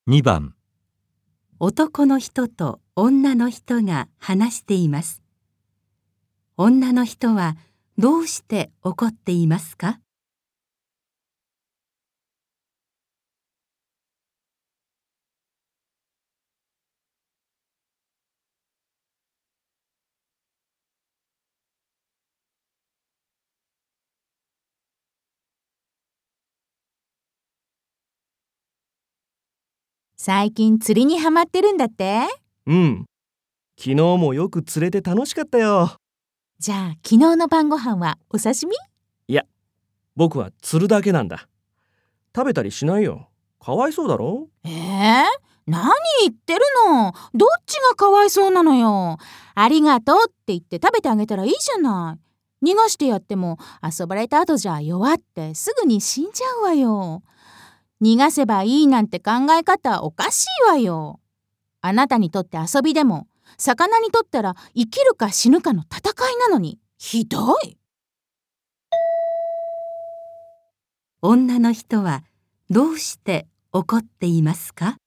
2番、 男の人と女の人が話しています。女の人はどうして怒っていますか？ 最近釣りにハマってるんだって？ うん。昨日もよく釣れて楽しかったよ。 じゃあ昨日の晩ご飯はお刺身？ いや、僕は釣るだけなんだ。食べたりしないよ。かわいそうだろ？ 何言ってるの？どっちがかわいそうなのよ。ありがとうって言って食べてあげたらいいじゃない。逃がしてやっても遊ばれた後じゃ弱ってすぐに死んじゃうわよ。逃がせばいいなんて考え方おかしいわよ。あなたにとって遊びでも魚にとったら生きるか死ぬかの戦いなのにひどい。 女の人はどうして怒っていますか？